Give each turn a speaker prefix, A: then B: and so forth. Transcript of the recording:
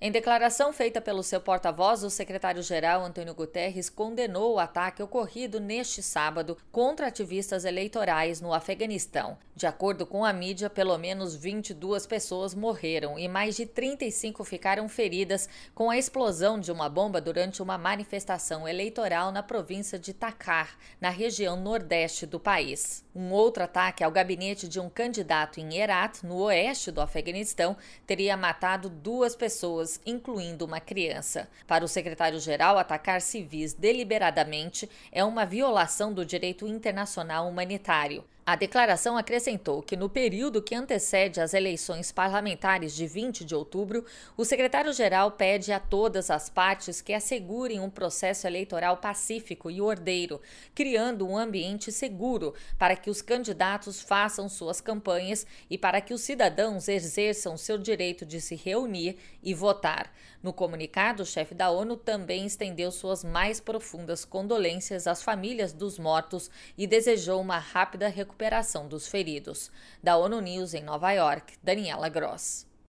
A: Em declaração feita pelo seu porta-voz, o secretário-geral Antônio Guterres condenou o ataque ocorrido neste sábado contra ativistas eleitorais no Afeganistão. De acordo com a mídia, pelo menos 22 pessoas morreram e mais de 35 ficaram feridas com a explosão de uma bomba durante uma manifestação eleitoral na província de Takhar, na região nordeste do país. Um outro ataque ao gabinete de um candidato em Herat, no oeste do Afeganistão, teria matado 2 pessoas, incluindo uma criança. Para o secretário-geral, atacar civis deliberadamente é uma violação do direito internacional humanitário. A declaração acrescentou que no período que antecede as eleições parlamentares de 20 de outubro, o secretário-geral pede a todas as partes que assegurem um processo eleitoral pacífico e ordeiro, criando um ambiente seguro para que os candidatos façam suas campanhas e para que os cidadãos exerçam seu direito de se reunir e votar. No comunicado, o chefe da ONU também estendeu suas mais profundas condolências às famílias dos mortos e desejou uma rápida recuperação dos feridos. Da ONU News em Nova York, Daniela Gross.